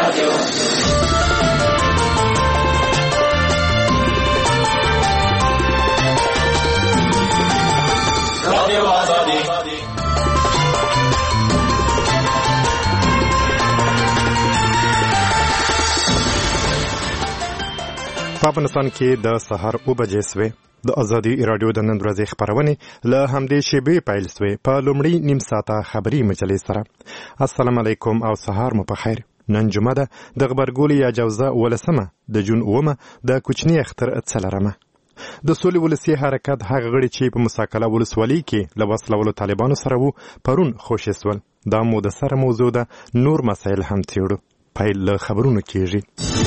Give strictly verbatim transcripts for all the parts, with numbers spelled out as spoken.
په افغانستان کې د سهار اوه بجې سوې. د ازادي رادیو د نن ورځې خبرونه له همدې شیبې پیل سوې په لومړی نیم ساعته خبري مجلې سره. السلام علیکم او سهار مو په خیر. نن جمعه ده د غبرګولي یا جوزه ولسمه د جون اومه د کوچنی اختر څلرمه. د سولې ولسي حرکت هغه غړي چې په مساکله ولسوالۍ کې له وسلوالو طالبانو سره وو پرون خوشي سول. دا مو د سره موضوع ده، نور مسایل هم تیړو. پیل له خبرونو کېږي.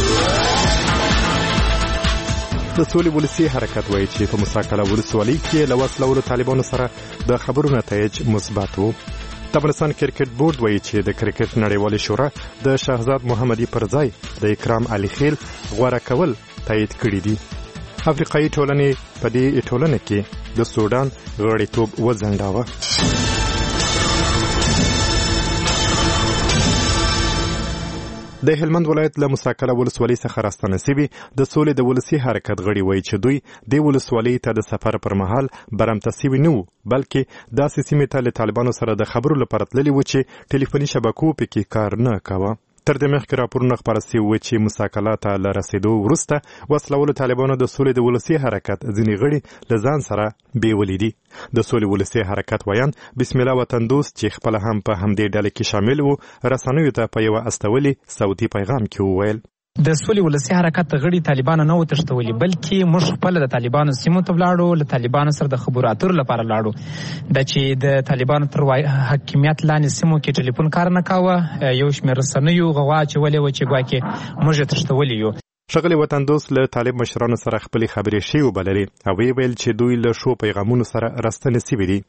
د سولې ولسي حرکت وایي چې په مساکله ولسوالۍ کې له وسلوالو طالبانو سره د خبرو نتایج مثبت وو. د افغانستان کرکټ بورډ وایي چې د کرکټ نړیوالې شورا د شهزاد محمدي پر ځای د اکرام علي خیل غوره کول تایید کړي دي. افریقایي ټولنې په دې ټولنه کې د سودان غړیتوب وځنډاوه. د هلمند ولایت له مساکله ولسوالۍ څخه راستنه سوي د سولې د ولسي حرکت غړي وایي چې دوی د ولسوالۍ ته د سفر پر مهال برمته سوي نه وو، بلکې داسې سیمې ته له طالبانو سره د خبرو لپاره تللي وو چې ټلیفوني شبکو پکې کار نه کاوه. تر دې مخکې راپورونه خپاره سوي وو چې مساکله ته له رسېدو وروسته وسلوالو طالبانو د سولې د ولسي حرکت ځینې غړي له ځان سره بیولي دي. د سولې ولسي حرکت ویان بسم الله وطن دوست چې خپله هم په همدې ډلې کې شامل وو رسنیو ته په یوه استولي صوتي پیغام کې وویل: د سولې ولسي حرکت غړي طالبانو نه و تښتولي، بلکې موږ خپل د طالبانو سیمو ته ولاړو، له طالبانو سره د خبرو اترو لپاره لاړو. د چې د طالبانو تر حاکمیت لاندې سیمو کې ټلیفون کار نه کاوه، یو شمېر رسنیو غوا اچولې وه چې ګواکې موږ یې تښتولي یو. ښاغلي وطن دوست له طالب مشرانو سره خپلې خبرې شوې وبللې او ویې ویل چې دوی له ښو پیغامونو سره راستنې سوي دي.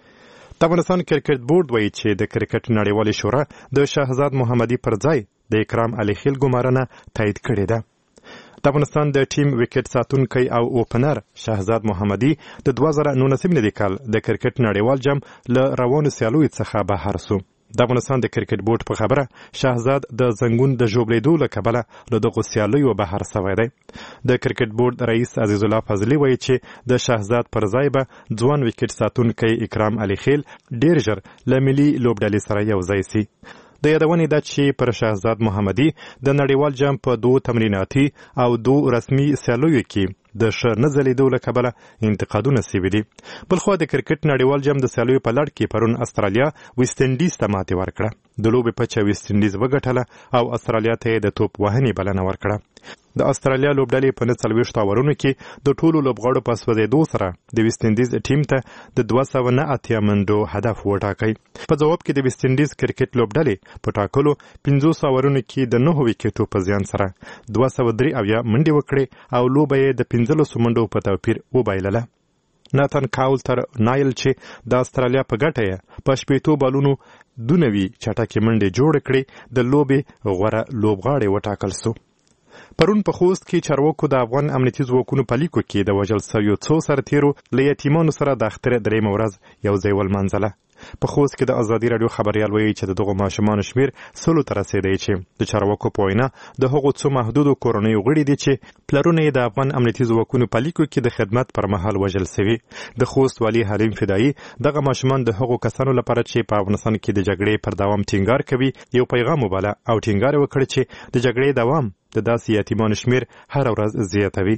د افغانستان کرکټ بورډ وایي چې د کرکټ نړیوالې شورا د شهزاد محمدي پر ځای د اکرام علي خیل ګمارنه تایید کړې ده. د افغانستان د ټیم وکټ ساتونکی او اوپنر شهزاد محمدي د دوه زره نولسم میلادي کال د کرکټ نړیوال جام له روانو سیالیو څخه بهر سو. د افغانستان د کرکټ بورډ په خبره شهزاد د زنګون د ژوبلېدو له کبله له دغو سیالیو بهر سوی دی. د کرکټ بورډ رئیس عزیز الله فضلي وایي چې د شهزاد پر ځای به ځوان وکټ ساتونکی اکرام علي خیل ډېر ژر له ملي لوبډلې سره یو ځای سي. د یادونې ده چې پر شهزاد محمدي د نړیوال جام په دوه تمریناتي او دوه رسمي سیالیو کې د ښه نه ځلېدو له کبله انتقادونه سوي دي. بلخوا د کرکټ نړیوال جام د سیالیو په لړ کې پرون استرالیا ویسټ انډیز ته ماتې ورکړه. د لوبې پچه ویسټ انډیز وګټله او استرالیا ته یې د توپ وهنې بلنه ورکړه. د استرالیا لوبډلې په نه څلوېښتو اورونو کې د ټولو لوبغاړو په سوځېدو سره د ویسټ انډیز ټیم ته د دوه سوه نه اتیا منډو هدف وټاکی. په ځواب کې د ویسټ انډیز کرکټ لوبډلې په ټاکلو پنځوس اورونو کې د نهو ویکټو په زیان سره دوه سوه درې اویا منډې وکړې او لوبه یې د پنځلسو منډو په توپیر وبایلله. ناتان کاول تر نایل چې د استرالیا په ګټه یې په شپېتو بالونو دونوي چټکې منډې جوړې کړې د لوبې غوره لوبغاړی وټاکل سو. پرون په خوست کې چارواکو د افغان امنیتي ځواکونو په لیکو کې د وژل سویو څو سرتیرو له یتیمانو سره د اختر درېیمه ورځ یو ځای ولمانځله. په خوست کې د ازادي راډیو خبریال وایي چې د دغو ماشومانو شمیر سلو ته رسېدی چې د چارواکو په وینا د هغو څو محدودو کورنیو غړي دي چې پلرونه یې د افغان امنیتي ځواکونو په لیکو کې د خدمت پر مهال وژل سوي. د خوست والي حلیم فدایي دغه ماشومان د هغو کسانو لپاره چې په افغانستان کې د جګړې پر دوام ټینګار کوي یو پیغام وباله او ټینګار وکړ چې د جګړې دوام د داسې یتیمانو شمیر هر ورځ زیاتوي.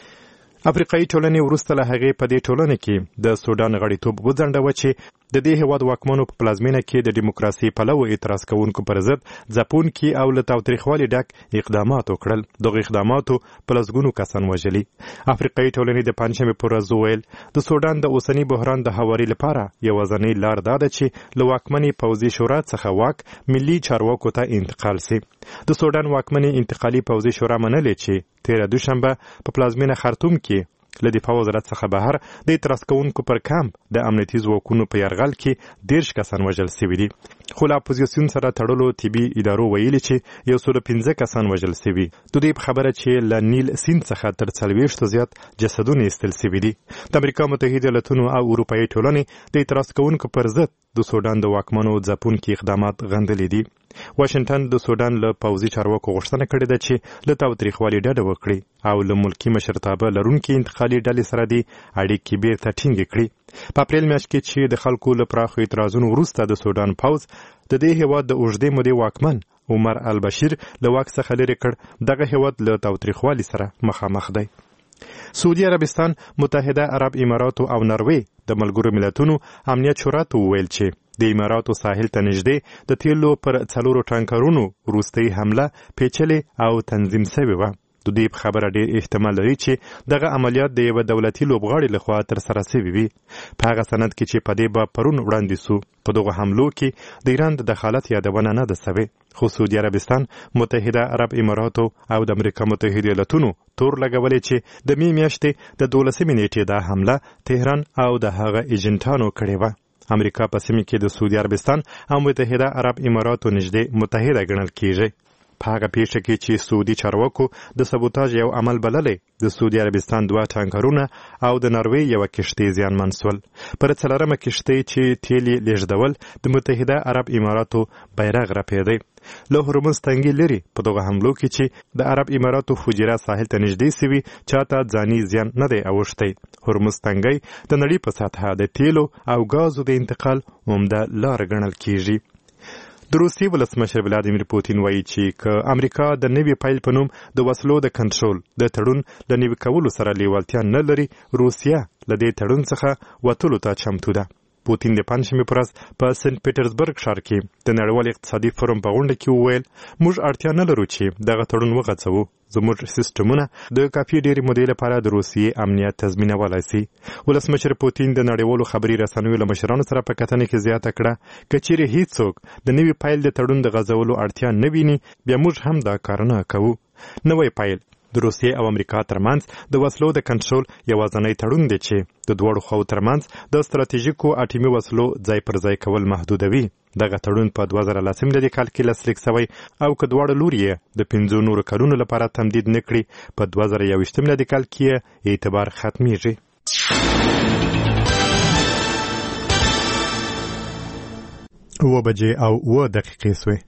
افریقایي ټولنې وروسته له هغې په دې ټولنه کې د سودان غړیتوب وځنډوه چې د دې هېواد واکمنو په پلازمینه کې د ډیموکراسۍ پلوو اعتراض کوونکو پر ضد ځپونکي او له تاوتریخوالي ډک اقدامات وکړل. دغو اقداماتو په لسګونو کسان وژلي. افریقایي ټولنې د پنجشنبې په ورځ وویل د سودان د اوسني بحران د هواري لپاره یوازینۍ لار دا ده چې له واکمنې پوځي شورا څخه واک ملي چارواکو ته انتقال سي. د سودان واکمنې انتقالي پوځي شورا منلې چې تیره دوشنبه په پلازمینه خرطوم کې له دفاع وزارت څخه بهر د اعتراض کوونکو پر کمپ د امنیتي ځواکونو په یرغل کې دېرش کسان وژل سوي دي، خو له اپوزیسیون سره تړلو طبي ادارو ویلي چې یو سل پنځه کسان وژل سوي. د دې خبره چې له نیل سیند څخه تر څلوېښتو زیات جسدونه ایستل سوي دي. د امریکا متحده ایالتونو او اروپایي ټولنې د اعتراض کوونکو پر ضد د سودان د واکمنو ځپونکي اقدامات غندلي دي. واشنگټن د سودان له پوځي چارواکو غوښتنه کړې ده چې له تاوتریخوالي ډډه وکړي او له ملکي مشرتابه لرونکي انتقالي ډلې سره د اړیکې بیرته ټینګې کړي. په اپریل میاشت کې چې د خلکو له پراخو اعتراضونو وروسته د سودان پوځ د دې هېواد د اوږدې مودې واکمن عمر البشیر له واک څخه لرې کړ، دغه هېواد له تاوتریخوالي سره مخامخ دی. سعودي عربستان، متحده عرب اماراتو او نروې د ملګرو ملتونو امنیت شورا ته وویل چې د اماراتو ساحل ته نږدې د تیلو پر څلورو ټانکرونو وروستۍ حمله پیچلې او تنظیم سوې وه. د دې په خبره ډېر احتمال لري چې دغه عملیات د یوه دولتي لوبغاړي لخوا ترسره سوي وي. په هغه سند کې چې په دې به پرون وړاندې سو، په دغو حملو کې د ایران د دخالت یادونه نه ده سوې، خو سعودي عربستان، متحده عرب اماراتو او د امریکا متحده ایالتونو تور لګولې چې د می میاشتې د دولسمې نیټې دا حمله تهران او د هغه ایجنټانو کړې وه. امریکا په سیمه کې د سعودي عربستان او متحده عرب اماراتو نږدې متحده ګڼل کیږي. په هغه پیښه کې چې سعودي چارواکو د سبوتاژ یو عمل بللی، د سعودي عربستان دوه ټانکرونه او د نروې یوه کښتۍ زیانمن سول. پر څلورمه کښتۍ چې تیل یې لیږدول د متحده عرب اماراتو بیرغ رپېدی. له هرمز تنګي لري په دغه حملو کې چې د عرب اماراتو فجیره ساحل ته نږدې سوي چاته ځاني زیان نه دی اوښتی. هرمز تنګی د نړۍ په سطحه د تیلو او ګازو د انتقال عمده لاره ګڼل کیږي. د روسیې ولسمشر ولادیمیر پوتین وایي چې که امریکا د نوي پیل په نوم د وسلو د کنټرول د تړون له نوي کولو سره لیوالتیا نه لري، روسیه له دې تړون څخه وتلو ته چمتو ده. پوتین د پنجشنبې په ورځ په سنت پیټرزبرګ ښار کې د نړیوال اقتصادي فورم په غونډه کې وویل، موږ اړتیا نه لرو چې دغه تړون وغځوو، زموږ سیسټمونه د کافي ډېرې مودې لپاره د روسیې امنیت تضمینولی سي. ولسمشر پوتین د نړیوالو خبري رسنیو له مشرانو سره په کتنه کې زیاته کړه، که چیرې هیڅوک د نوي پیل د تړون د غځولو اړتیا نه ویني، بیا موږ هم دا کارونه کوو. نوی پیل د روسیې او امریکا ترمنځ د وسلو د کنټرول یوازینی تړون دی چې د دواړو خواو ترمنځ د ستراتیژیکو اټومي وسلو ځای پر ځای کول محدودوي. دغه تړون په دوه زره لسم میلادي کال کې لاسلیک سوی او که دواړه لوري یې د پنځو نورو کلونو لپاره تمدید نه کړي، په دوه زره یوویشتم میلادي کال کې اعتبار ختمیږي. اوه بجې او اوه دقیقې سوې.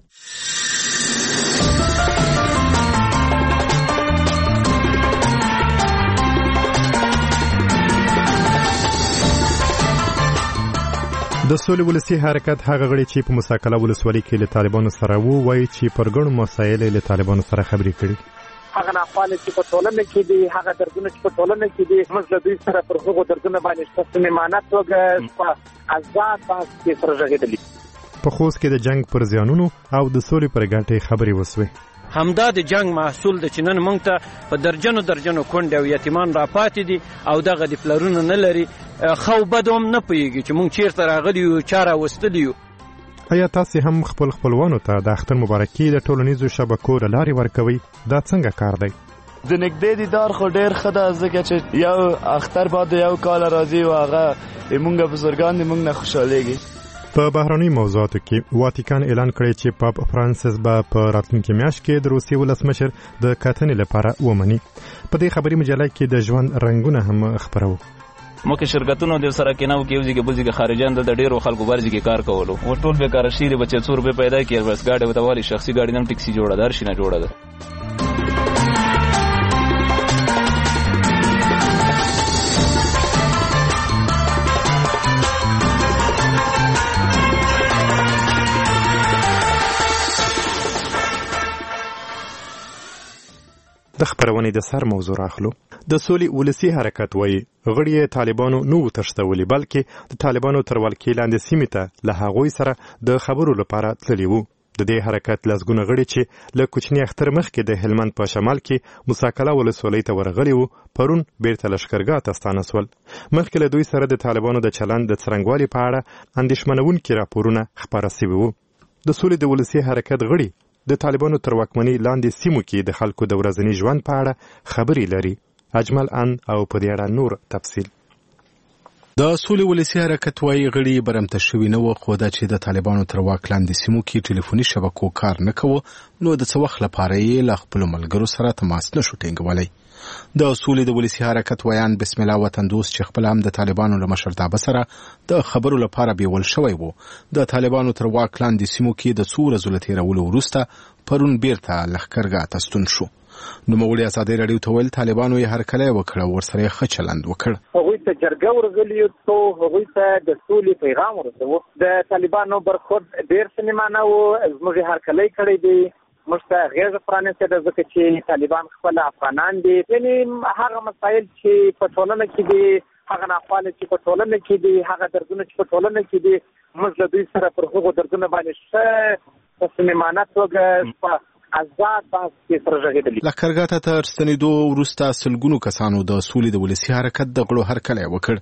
د سولې ولسي حرکت هغه غړي چې په مساکله ولسوالۍ کې له طالبانو سره وو وایي چې پر ګڼو مسایلو له طالبانو سره خبرې کړي. هغه ناخواله چې په ټولنه کې دي، هغه دردونه چې په ټولنه کې دي، موږ له دوی سره پر هغو دردونه باندې په صمیمانه توګه په آزاد بحث کې سره غږېدلي. په خوست کې د جنگ پر زیانونو او د سولې پر ګټې خبرې وسوې. همدا د جنگ محصول د چې نن موږ ته په درجنو درجنو کونډې او یتیمان راپاتې دي او دغه د پلرونه نه لري، خو بد هم نه پوهېږي چې موږ چېرته راغلي یو، چا راوستلي یو. ایا تاسې هم خپل خپلوانو ته د اختر مبارکي د ټولنیزو شبکو له لارې ورکوئ؟ دا څنګه کار دی؟ د نږدې دیدار خو ډېر ښه ده، ځکه چې یو اختر بعد یو کال راځي او هغه زموږ بزرګان د موږ نه خوشحالېږي. په بهرنۍ موضوعاتو کې واتیکان اعلان کړی چې پاپ فرانسیس به په راتلونکي میاشت کې د روسیې ولسمشر د کتنې لپاره ومني. په دې خبري مجله کې د ژوند رنګونه هم خپرو. مکه شرکتونو د سره کې نو کې یوځي کې بلځي کې خارجان د ډیرو خلکو برځي کې کار کولو او ټول به کار شي د بچو څو روپے پیدا کړي، بس گاډي وتاوالي شخصي گاډي نن ټیکسي جوړه دار شي نه جوړه ده. د خبرونې د سر موضوع راخلو. د سولې ولسي حرکت وایي غړي طالبانو نو تښتولي، بلکې د طالبانو تر ولکې لاندې سیمې ته له هغوی سره د خبرو لپاره تللي وو. د دې حرکت لسګونه غړي چې له کوچني اختر مخکې د هلمند په شمال کې مساکله ولسوالۍ ته ورغلي وو، پرون بیرته لښکرګاه ته ستانه سول. مخکې له دوی سره د طالبانو د چلند د څرنګوالي په اړه اندېښمنونکي راپورونه خپاره سوي وو. د سولې د ولسي حرکت غړي د طالبانو تر واکمنۍ لاندې سیمو کې د خلکو د ورځني ژوند په اړه خبرې لري اجمل ان او په دې اړه نور تفصیل. د سولې ولسي حرکت وايي غړي برمته شوي نه وو، خو دا چې د طالبانو تر واک لاندې سیمو کې ټلیفوني شبکو کار نه کوو نو د څه وخت لپاره یې له خپلو ملګرو سره تماس نه شو ټینګولی. د سولې د ولسي حرکت ویان بسم الله وطن دوست چې خپل هم د طالبانو له مشرتابه سره د خبرو لپاره بیول شوی وو، د طالبانو تر واک لاندې سیمو کې د څو ورځو له تېرولو وروسته پرون بیرته لښکرګاه ته ستون شو. نوموړي ازادي راډیو ته ویل طالبانو یې هرکلی وکړ او ورسره یې ښه چلند وکړ. هغوی ته جرګه ورغلي څو هغوی ته د سولې پیغام ورسوو. د طالبانو برخورد ډېر سنیمانه و، زموږ یې هرکلی کړی دی، موږ ته غېږه پرانیستې ده ځکه چې طالبان خپل افغانان دي. یعنې هغه مسایل چې په ټولنه کې دي، هغه ناخواله چې په ټولنه کې دي، هغه دردونه چې په ټولنه کې دي، موږ له دوی سره پر هغو دردونه باندې ښه په سنیمانه توګه آزاد بحث کې سره غږېدلي. لښکرګاه ته تر ستنېدو وروسته سلګونو کسانو د سولې د ولسي حرکت د غړو هرکلی وکړ.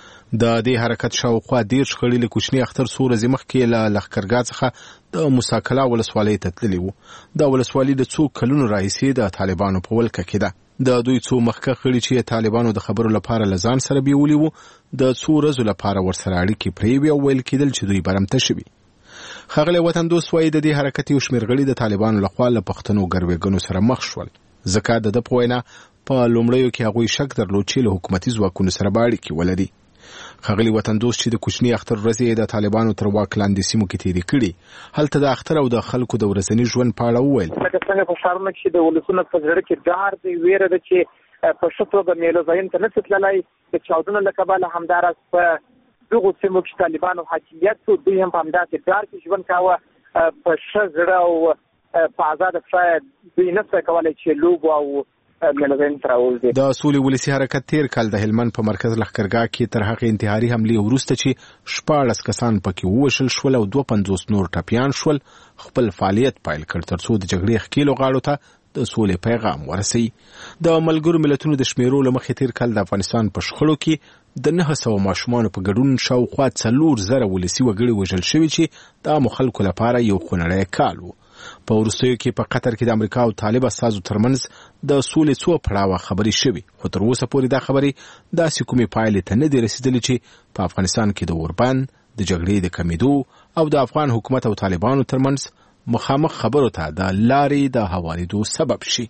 د دې حرکت شاوخوا دېرش غړي له کوچني اختر څو ورځې مخکې له لښکرګاه څخه د موسی قلعه ولسوالۍ ته تللي وو. دا ولسوالي د څو کلونو راهیسې د طالبانو په ولکه کې ده. د دوی څو مخکښ غړي چې طالبانو د خبرو لپاره له ځان سره بیولي وو د څو ورځو لپاره ورسره اړیکې پرې وې او ویل کېدل چې دوی برمته شوي. ښاغلی وطن دوست وایي د دې حرکت یو شمېر غړي د طالبانو لخوا له پښتنو ګروېږنو سره مخ شول، ځکه د ده په وینا په لومړیو کې هغوی شک درلود چې له حکومتي ځواکونو سره به اړیکې ولري. ښاغلي وطن دوست چې د کوچني اختر ورځې د طالبانو تر واک لاندې سیمو کې تېرې کړي، هلته د اختر او د خلکو د ورځني ژوند په اړه وویل. لکه څنګه په ښارونو کې د ولسونو په زړه کې ډار دی، ویره ده چې په ښه توګه میلو ځایونو ته نشي تللی. د چاودنو له کبله همداراز په دغو سیمو کې طالبانو حاکمیت و، دوی هم په همداسې ډار کې ژوند کاوه. په ښه زړه او په ازاده پښه دوی نشوی کولی چې لوبو او میلو ځایونو ته راووځي. د سولې ولسي حرکت تېر کال د هلمند په مرکز لښکرګاه کې تر هغې انتحاري حملې وروسته چې شپاړس کسان پکې ووژل شول او دوه پنځوس نور ټپیان شول، خپل فعالیت پیل کړ تر څو د جګړې ښکېلو غاړو ته د سولې پیغام ورسوي. د ملګرو ملتونو د شمیرو له مخې تېر کال د افغانستان په شخړو کې د نهه سوه ماشومانو په ګډون شاوخوا څلور زره ولسي وګړي وژل شوي چې د عامو خلکو لپاره یو خونړی کال و. په وروستیو کې په قطر کې د امریکا او طالب استازو ترمنځ د سولې څو پړاوه خبرې شوي، خو تر اوسه پورې دا خبرې داسې کومې پایلې ته نه دي رسېدلې چې په افغانستان کې د اوربند د جګړې د کمیدو او د افغان حکومت او طالبانو ترمنځ مخامخ خبرو ته د لارې د هوارېدو سبب شي.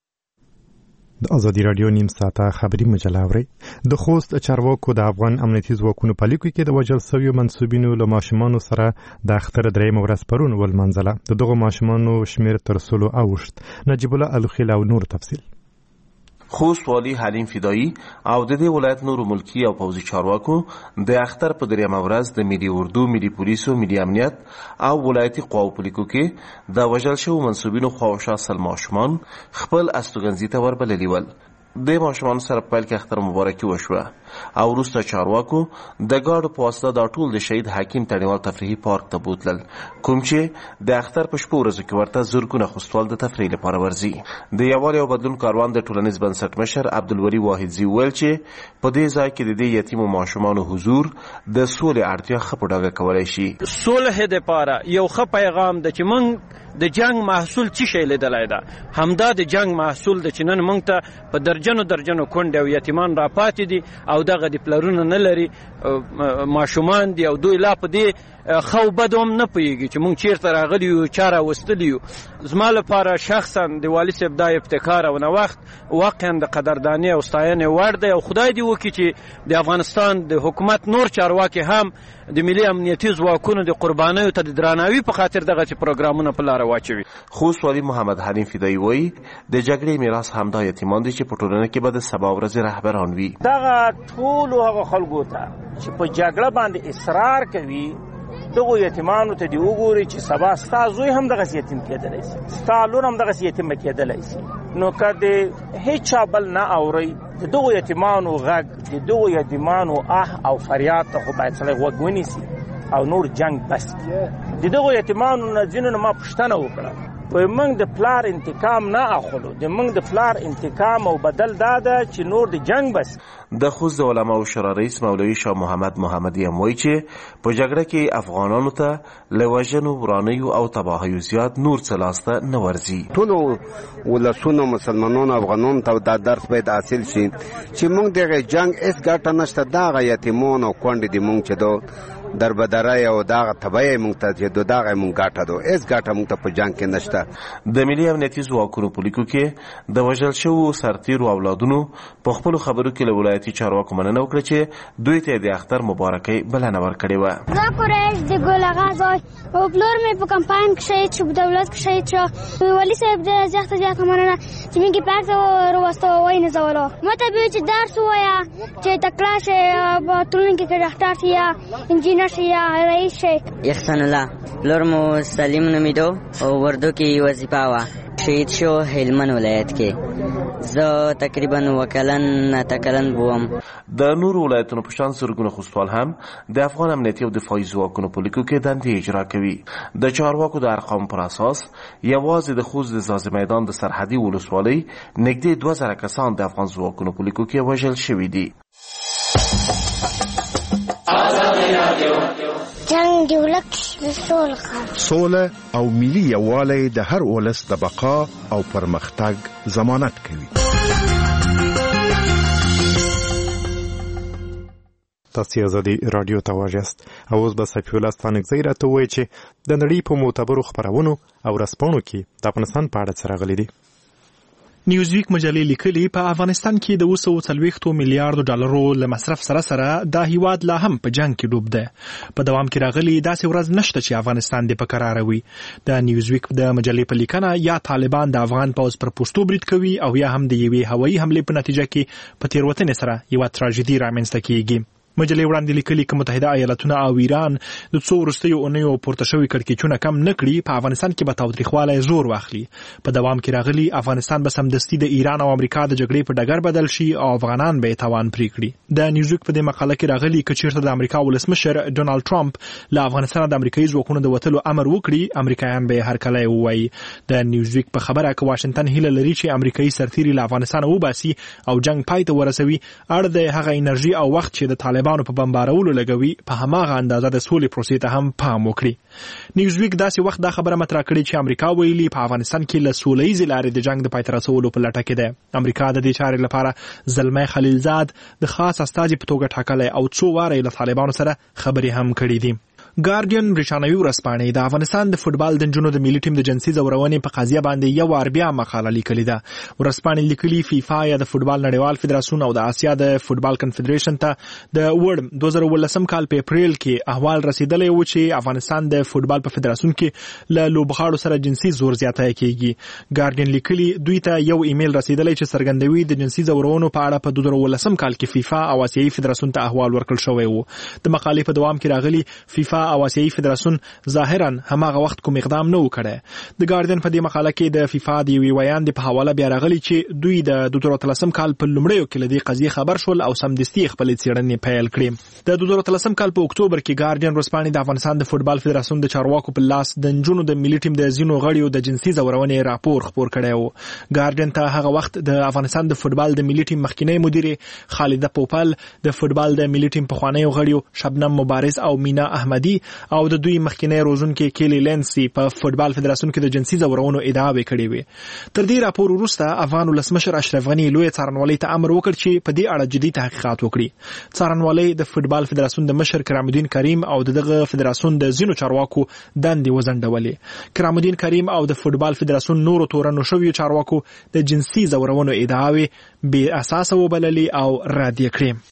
د ازادي راډیو نیم ساعته خبري مجله اورئ. د خوست چارواکو د افغان امنیتي ځواکونو په لیکو کې د وژل شویو منسوبینو له ماشومانو سره د اختر درېیمه ورځ پرون ولمانځله. د دغو ماشومانو شمېر تر سلو اوښت. نجیب الله الخیل او نور تفصیل. خوست والی حلیم فدایی او د دې ولایت نورو ملکی او پوځي چارواکو د اختر په دریمه ورځ د ملي اردو، ملي پولیسو، ملي امنیت او ولایتي قواو په لیکو کې د وژل شویو منسوبینو خواوشا سل ماشومان خپل استوګنځي ته وربللي ول. د ماشومانو سره پیل کې اختر مبارکي وشوه او وروسته چارواکو د ګاډو په واسطه دا ټول د شهید حکیم تڼیوال تفریحي پارک ته بوتلل، کوم چې د اختر په شپو ورځو کې ورته زرګونه خوستوال د تفریح لپاره ورځي. د یووالي او بدلون کاروان د ټولنیز بنسټ مشر عبدالوري واحدزي وویل چې په دې ځای کې د دې یتیمو ماشومانو حضور د سولې اړتیا ښه په ډاګه کولی شي. صلح دپاره یو ښه پیغام ده چې موږ د جنگ محصول څه شی لیدلی ده، همدا د جنگ محصول ده چې نن موږ ته په درجنو درجنو کونډې او یتیمان راپاتې دي او دغه د پلرونه نه لري، ماشومان دي او دوی لا په دې خو بد هم نه پوهېږي چې موږ چېرته راغلي یو، چا راوستلي یو. زما لپاره شخصا د والي صاحب دا ابتکار او نوښت واقعا د قدردانۍ او ستاینې وړ دی او خدای دې وکړي چې د افغانستان د حکومت نور چارواکي هم د ملي امنیتي ځواکونو د قربانیو ته د درناوي په خاطر دغسې پروګرامونه په لاره واچوي. خوست والي محمد حلیم فدایی وایي د جګړې میراث همدا یتیمان دي چې په ټولنه کې به د سبا ورځې رهبران وي. دغه ټولو هغه خلکو ته چې په جګړه باندې اصرار کوي دغو یتیمانو ته دې وګورئ چې سبا ستا زوی هم دغسې یتیم کېدلی شي، ستا لور هم دغسې یتیمه کېدلی شي. نو که د هېڅ چا بل نه اورئ د دغو یتیمانو غږ، د دغو یتیمانو آه او فریاد ته خو باید سړی غوږ ونیسي او نور جنگ بس کړي. د دغو یتیمانو نه ځینو نه ما پوښتنه وکړه وای موږ د پلار انتقام نه اخلو، د موږ د پلار انتقام او بدل دا ده چې نور د جنگ بس. د خوست د علماو شورا رئیس مولوي شاه محمد محمدي هم وایي چې په جګړه کې افغانانو ته له وژنو، ورانیو او تباهیو زیات نور څه لاسته نه ورځي. ټولو ولسونو مسلمانانو افغانانو ته دا درس باید حاصل شي چې موږ دغه جنگ هیڅ ګټه نشته، دغه یتیمان او کونډې د موږ چې دو در بدرای او دغه تبعی موږ ته چې دو دغه موږ ګټه دو هیڅ ګټه موږ ته په جنگ کې نشته. د ملي امنیتي ځواکونو په لیکو کې د وژل شوو سرتیرو اولادونو په خپلو خبرو کې له ولایتي چارواکو مننه وکړه چې دوی ته د اختر مبارکۍ بلنه ورکړې وه. زه قریش د ګل اغا زوی او پلور مې په کمپاین کې شهید شو، په دولت کې شهید شو. والي صاحب ډېره زیاته زیاته مننه چې موږ یې پلار ته وروسته ووینې ځولو. ماته به چې درس ووایه چې تکړه شي، په ټولنه کې ډاکټر شي یا انجینر شي یا رئیس شي. احسان الله پلور مو سلیم نومیدو او وردو کې وظیفه وه، شهید شو هلمند ولایت کې. زه تقریبا وکلن نه تکلن بوم. د نورو ولایتونو په شان زرګونه خوستوال هم د افغان امنیتي او دفاعي ځواکونو په لیکو کې دندې اجرا کوي. د چارواکو د ارقامو پر اساس یوازې د خوست د ځاځي میدان د سرحدي ولسوالۍ نږدې دوه زره کسان د افغان ځواکونو په لیکو کې وژل شوي دي. جنگ دی ولک سول سوله او ملي یووالی د هر ولس د بقا او پرمختګ ضمانت کوي. تاسو ازادي رادیو ته واجست او اوس به صفي الله ستانکزی راته وایي چې د نړۍ په معتبرو خبرونو او رسپانو کې د افغانستان په اړه څه راغلي دي. نیوزویک مجلې لیکلي په افغانستان کې د اوه سوه څلوېښتو میلیارډو ډالرو له مصرف سره سره دا هیواد لا هم په جنگ کې ډوب دی. په دوام کې راغلي داسې ورځ نشته چې افغانستان دې په کراره وي. د نیوزویک د مجلې په لیکنه یا طالبان د افغان پوځ پر پوستو برید کوي او یا هم د یوې هوایي حملې په نتیجه کې په تېروتنې سره یوه تراژیدي رامنځته کیږي. مجلې وړاندې لیکلي که متحده ایالتونه او ایران د څو وروستیو اونیو پورته شوي کړکېچونه کم نه کړي، په افغانستان کې به تاوتریخوالی زور واخلي. په دوام کې راغلي افغانستان به سمدستي د ایران او امریکا د جګړې په ډګر بدل شي او افغانان به یې تاوان پرې کړي. د نیوزویک په دې مقاله کې راغلي که چېرته د امریکا ولسمشر ډونالډ ټرمپ له افغانستانه د امریکایي ځواکونو د وتلو امر وکړي، امریکایان به یې هرکلی ووایي. د نیوزویک په خبره که واشنګټن هیله لري چې امریکایي سرتیري له افغانستانه وباسي او جنگ پای ته ورسوي، اړ د هغه انرژي او وخت چې د طالبانو په بمبارولو لګوي په هماغه اندازه د سولې پروسې ته هم پام وکړي. نیوزویک داسې وخت دا خبره مطرح کړې چې امریکا ویلي په افغانستان کې له سولهییزې لارې د جنگ د پای ته رسولو په لټه کې ده. امریکا د دې چارې لپاره زلمی خلیلزاد د خاص استازي په توګه ټاکلی او څو واره له طالبانو سره خبرې هم کړې دي. ګارډین برېښناوي ورځپاڼې د افغانستان د فوټبال د نجونو د ملي ټیم د جنسي ځورونې په قضیه باندې یو وار بیا مقاله لیکلې ده. ورځپاڼې لیکلي فیفا یا د فوټبال نړیوال فدراسیون او د اسیا د فوټبال کنفدریشن ته د وړ دوه زره اوولسم کال په اپریل کې احوال رسیدلی و چې افغانستان د فوټبال په فدراسیون کې له لوبغاړو سره جنسي زور زیاتی کیږي. ګارډین لیکلي دوی ته یو ایمیل رسیدلی چې څرګندوي د جنسي ځورونو په اړه په دوه زره اوولسم کال کې فیفا او اسیایي فدراسیون ته احوال ورکړل شوی و. د مقالې په دوام کې راغلي فیفا او اسیایي فدراسیون ظاهرا هماغه وخت کوم اقدام نه وکړي. د ګارډین په دې مقاله کې د فیفا د یوې ویاندې په حواله بیا راغلي چې دوی د دوه زره اتلسم کال په لومړیو کې له دې قضیې خبر شول او سمدستي خپلې څېړنې پیل کړې. د دوه زره اتلسم کال په اکتوبر کې ګارډین ورځپاڼې د افغانستان د فوټبال فدراسیون د چارواکو په لاس د نجونو د ملي ټیم د ځینو غړیو د جنسي ځورونې راپور خپور کړی و. ګارډین ته هغه وخت د افغانستان د فوټبال د ملي ټیم مخکینی مدیرې خالده پوپل، د فوټبال د ملي ټیم پخوانیو غړیو شبنم مبارز او مینا احمدي او د دوی مخکینی روزونکي کیلی لینسي په فوټبال فدراسیون کې د جنسي ځورونو ادعاوې کړې وې. تر دې راپور وروسته افغان ولسمشر اشرف غني لوی څارنوالۍ ته امر وکړ چې په دې اړه جدي تحقیقات وکړي. څارنوالۍ د فوټبال فدراسیون د مشر کرام الدین کریم او دغه فدراسیون د ځینو چارواکو دندې وځنډولې. کرام الدین کریم او د فوټبال فدراسیون نورو تورنو شویو چارواکو د جنسي ځورونو ادعاوې بې اساسه وبللې او رد یې کړې.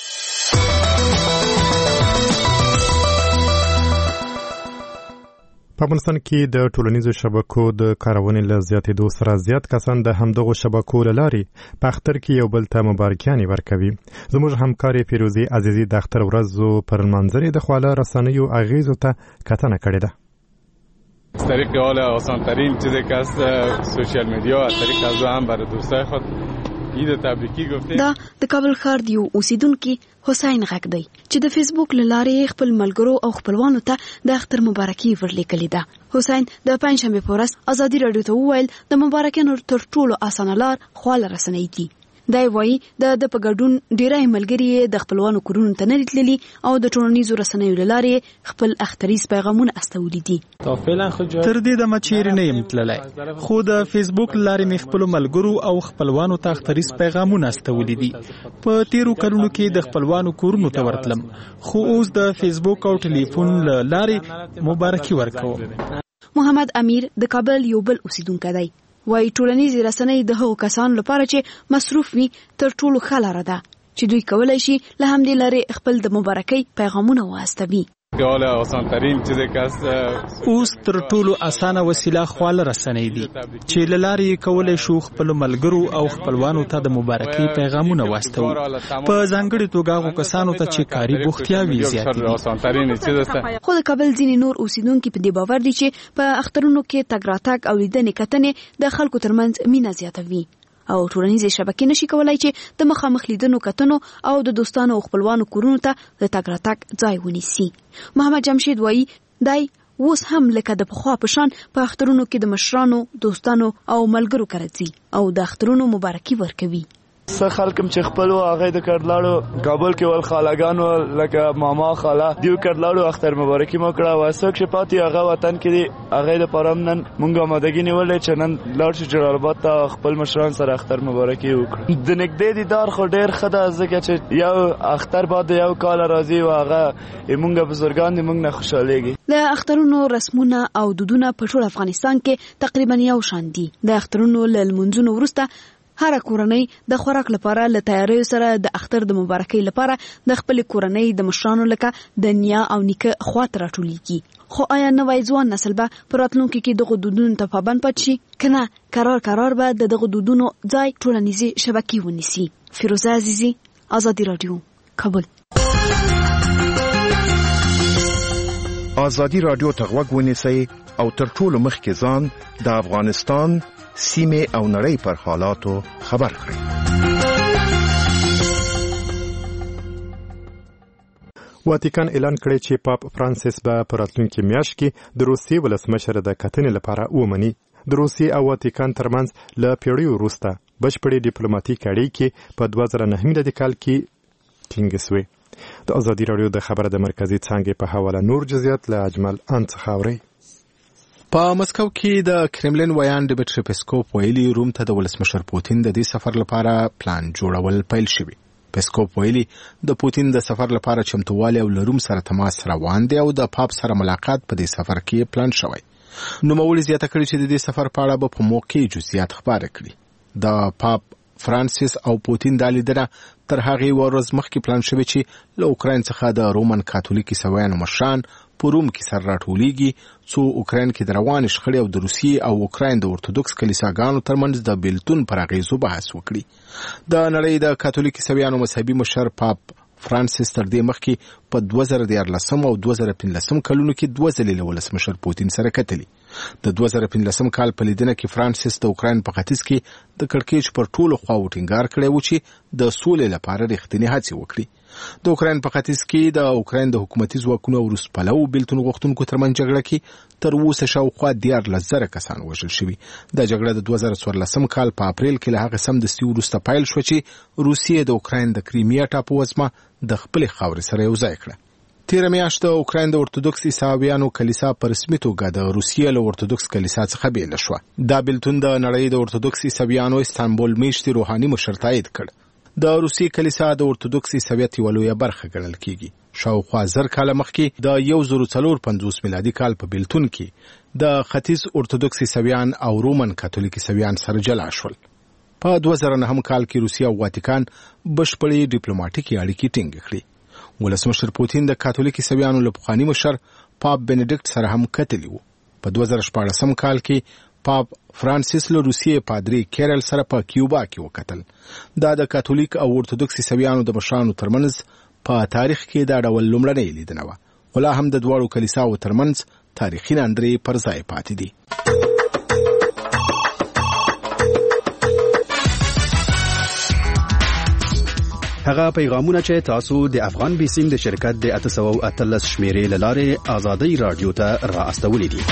په افغانستان کې د ټولنیزو شبکو د کارونې له زیاتېدو سره زیات کسان د همدغو شبکو له لارې په اختر کې یو بل ته مبارکیانې ورکوي. زموږ همکارې فیروزي عزیزي د اختر ورځو پر منظرې د خواله رسنیو اغیزو ته کتنه کړې ده. از طریق حال آسان ترین چیزی که از سوشیال میدیا از طریق از هم برای دوستای خود دا د کابل ښار د یو اوسیدونکي حسین غږ دی چې د فیسبوک له لارې خپل ملګرو او خپلوانو ته د اختر مبارکي ورلیکلې ده. حسین د پنځشنبې په ورځ ازادي راډیو ته وویل د مبارکیانو تر ټولو اسانه لار خواله رسنۍ دي. دا وایي د د په ګډون ډیری ملګري د خپلوانو کورونو ته نه تللي او د ټولنیزو رسنیو له لارې خپل اختریز پیغامونه استولي دي. تر دې دمه چیرې نه یم تللی، خو د فیسبوک له لارې مې خپلو ملګرو او خپلوانو ته اختریز پیغامونه استولي دي. په تیرو کلونو کې د خپلوانو کورونو ته ورتلم، خو اوس د فیسبوک او ټلیفون له لارې مبارکي ورکوم. محمد امیر د کابل یو بل اوسیدونکی دی. وای ټولنیزې رسنۍ د هغو کسانو لپاره چې مصروف وي تر ټولو ښه لاره ده چې دوی کولی شي له همدې لارې خپل د مبارکۍ پیغامونه واستوي. اوس تر ټولو اسانه وسیله خواله رسنۍ دي چې له لارې کولی شو خپلو ملګرو او خپلوانو ته د مبارکۍ پیغامونه واستوو، په ځانګړې توګه هغو کسانو ته چې کاري بوختیاوې زیاتې دي. خو د کابل ځینې نور اوسیدونکي په دې باور دي چې په اخترونو کې تګ راتګ او لیدنې کتنې د خلکو ترمنځ مینه زیاتوي او ټولنیزې شبکې نشي کولای چې د مخامخ لیدنو کتنو او د دوستانو او خپلوانو کورونو ته د تګ راتګ ځای ونیسي. محمد جمشید وایي دی اوس هم لکه د پخوا په شان په اخترونو کې د مشرانو، دوستانو او ملګرو کره ځي او د اخترونو مبارکي ورکوي. څه خلک چې خپل هغه د کډلاړو کابل کې ول خالاګانو لکه ماما خاله دیو کډلاړو اختر مبارکي مو کړه، واسه چې پاتې هغه وطن کې هغه د پرم نن مونږه مدګی نیولې چې نن لاړ شو جلال آباد ته خپل مشران سره اختر مبارکي وکړو. د نګدې دیدار خو ډیر خدا ځکه چې یو اختر بعد یو کال راځي او هغه مونږه بزرګان دي مونږ نه خوشاليږي. د اخترونو رسمونه او دودونه په ټول افغانستان کې تقریبا یو شان دي. د اخترونو له لمونځونو وروسته هر کورنۍ د خوراک لپاره له تیاریو سره د اختر د مبارکۍ لپاره د خپل کورنۍ د مشرانو لکه د نیا او نیکه خواته راټولیږي. خو آیا نوی ځوان نسل به په راتلونکي کې دغه دودونو ته پابند پاتې شي که نه قرار قرار به د دغه دودونو ځای ټولنیزې شبکې ونیسي؟ فیروزه عزیزي، ازادي راډیو، کابل. ازادي راډیو ته غوږ ونیسئ او تر ټولو مخکې ځان د افغانستان سیمه او نړۍ پر حالاتو خبر کړئ. واتیکان اعلان کړی چې پاپ فرانسیس به په راتلونکي میاشت کې د روسیې ولسمشر د کتنې لپاره ومني. د روسیې او واتیکان ترمنځ له پیړیو وروسته بشپړې ډیپلوماټیک اړیکې په دوه زره نهه میلادي کال کې ټینګې سوې. د ازادي راډیو د خبره د مرکزي څانګې په حواله نور جزئیات له اجمل ان څخه اورئ. په مسکو کې د کرملین ویان ډیمیټری پیسکوف ویلي روم ته د ولسمشر پوتین د دې سفر لپاره پلان جوړول پیل شوی. پیسکوف ویلي د پوتین د سفر لپاره چمتووالی او له روم سره تماس روان دی او د پاپ سره ملاقات په دې سفر کې پلان شوی. نوموړي زیاته کړې چې د دې سفر په اړه به په موقع جزئیات خبره کړي. د پاپ فرانسیس او پوتین د لیدنه تر هغې ورځ مخکې پلان شوی چې له اوکراین څخه د رومن کاتولیک عیسویانو مشران په روم کې سره راټولیږي څو اوکراین کې د روان شخړې او د روسیې او اوکراین د ارتودوکس کلیساګانو ترمنځ د بیلتون پر اغیزو بحث وکړي. د نړۍ د کاتولیک عیسویانو مذهبي مشر پاپ فرانسیس تر دې مخکې په دوه زره دیارلسم او دوه زره پنځلسم کلونو کې دوه ځلې له ولسمشر پوتین سره کتلي. د دوه زره پنځلسم کال په لیدنه کې فرانسیس د اوکراین په ختیځ کې د کړکېچ پر ټولو خواوو ټینګار کړی و چې د سولې لپاره رښتینې هڅې وکړي. د اوکراین په ختیځ کې د اوکراین د حکومتي ځواکونو او روس پلو بیلتون غوښتونکو ترمنځ جګړه کې تر اوسه شاوخوا دیارلس زره کسان وژل شوي. دا جګړه د دوه زره څوارلسم کال په اپریل کې له هغه سمدستي وروسته پیل شوه چې روسیې د اوکراین د کریمیا ټاپو وزمه د خپلې خاورې سره یو ځای کړه. تیره میاشت د اوکراین د ارتودوکس عیسویانو کلیسا په رسمي توګه د روسیې له ارتودوکس کلیسا څخه بیل شوه. دا بیلتون د نړۍ د ارتودوکس عیسویانو استانبول میشتې روحاني مشر تایید کړ. د روسي کلیسا د ارتودوکس عیسویت یوه لویه برخه ګڼل کیږي. شاوخوا زر کاله مخکې د یو زر څلور پنځوس میلادي کال په بیلتون کې د ختیځ ارتودوکس عیسویان او رومن کاتولیک عیسویان سره جلا شول. په دوه زره نهم کال کې روسیه او واتیکان بشپړې ډیپلوماټیکي اړیکې ټینګې کړې. ولسمشر پوتین د کاتولیک عیسویانو له پخواني مشر پاپ بنډیکټ سره هم کتلي وو. په دوه زره شپاړسم کال کې پاپ فرانسیس له روسیې پادری کیرل سره په کیوبا کې وکتل. دا د کاتولیک او ارتودوکس عیسویانو د مشرانو ترمنځ په تاریخ کې دا ډول لومړنۍ لیدنه وه. خو لا هم د دواړو کلیساو ترمنځ تاریخي ناندرې پر ځای پاتې دي. هغه پیغامونه چې تاسو د افغان بیسیم د شرکت د اته سوه او اتلس شمیرې له لارې ازادۍ راډیو ته را استولي دي.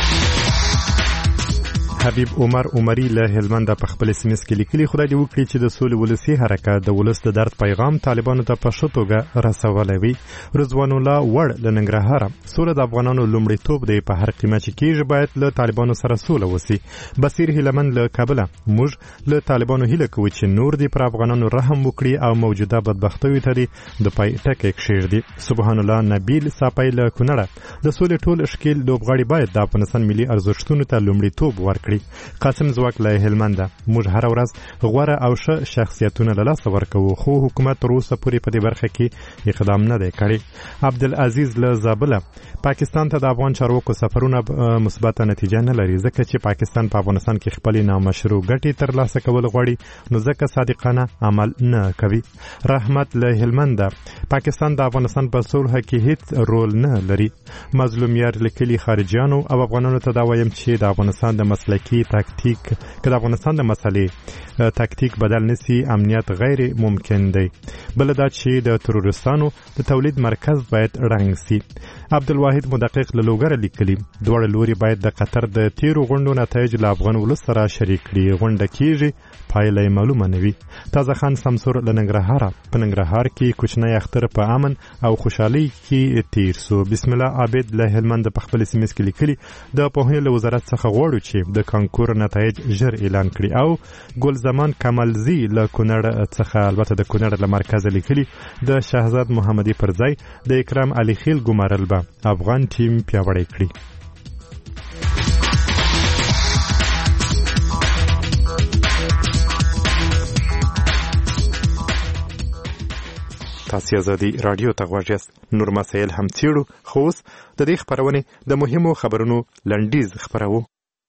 حبیب عمر عمری له هلمند په خپل سیمس کې لیکلي خدای دې وکړي چې د سولې ولسی حرکت د ولس د درد پیغام طالبانو ته په ښه توګه رسولی وي. رضوان الله وړ له ننګرهاره سوله د افغانانو لومړیتوب دی، په هر قیمه چې کېږي باید له طالبانو سره سوله وسي. بصیر هیلمن له کابله موږ له طالبانو هیله کوو چې نور دې پر افغانانو رحم وکړي او موجوده بدبختیو ته دې د پای ټکی کښېږدي. سبحان الله نبیل ساپی له کونړه د سولې ټول ښکیل لوبغاړي باید د افغانستان ملي ارزښتونو ته لومړیتوب ورکړي. قاسم زواک له هلمند موږ هر ورځ غوره او ښه شخصیتونه له لاسه ورکوو، خو حکومت تر اوسه پورې په دې برخه کې اقدام نه دی کړی. عبدالعزیز له زابله پاکستان ته د افغان چارواکو سفرونه مثبته نتیجه نه لري، ځکه چې پاکستان په افغانستان کې خپلې نامشروع ګټې ترلاسه کول غواړي، نو ځکه صادقانه عمل نه کوي. رحمت له هلمند پاکستان د افغانستان په صلح کې هیڅ رول نه لري. مظلوم یار لیکلي خارجیانو او افغانانو ته دا وایم چې د افغانستان د مسلک کی تاکتیک که د افغانستان د مسلې تاکتیک بدل نسی امنیت غیر ممکن دی. بل دا چې د تروریستانو د تولید مرکز باید رنګ سي. عبدالواحد مدقق له لوګره لیکلي دواړه لوري باید د قطر د تیرو غونډو نتایج له افغان ولس سره شریک کړي، غونډه کیږي پایله یې معلومه نه وي. تازه خان سمسور له ننګرهاره په ننګرهار کې کوچنی اختر په امن او خوشحالۍ کې تیر سو. بسم الله عابد له هلمند په خپل سیمه کې لیکلي د پوهنې له وزارت څخه غواړو چې د کانکور نتایج ژر اعلان کړي. او ګل زمان کمالزی له کونړ څخه البته د کونړ له مرکز لیکلي د شهزاد محمدي پر ځای د اکرام علي خیل ګمارل به افغان ټیم پیاوړی کړي. تاسو ازادي رادیو ته غواړئ نور مسایل هم څېړو، خو اوس د دې خبرونې د مهمو خبرونو لنډیز خبرو.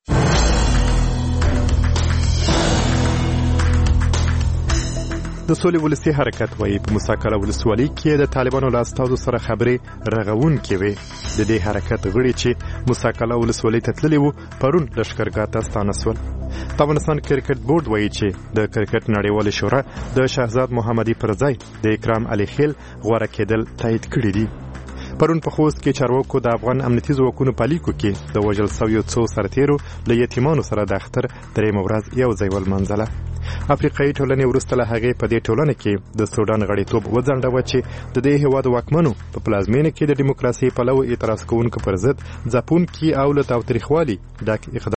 د سولې ولسی حرکت وایي په مساکله ولسوالۍ کې د طالبانو له استازو سره خبرې رغونکې وې. د دې حرکت غړي چې مساکله ولسوالۍ ته تللي وو پرون لښکرګاه ته ستانه سول. د افغانستان کرکټ بورډ وایي چې د کرکټ نړیوالې شورا د شهزاد محمدي پر ځای د اکرام علي خیل غوره کېدل تایید کړي دي. پرون په خوست کې چارواکو د افغان امنیتي ځواکونو په لیکو کې د وژل شویو څو سرتیرو له یتیمانو سره د اختر درېیمه ورځ یو ځای ولمانځله. افریقایي ټولنې وروسته له هغې په دې ټولنه کې د سودان غړیتوب وځنډوه چې د دې هېواد واکمنو په پلازمینه کې د ډیموکراسۍ پلو اعتراض کوونکو پر ضد ځپونکي او له تاوتریخوالي ډک اقدام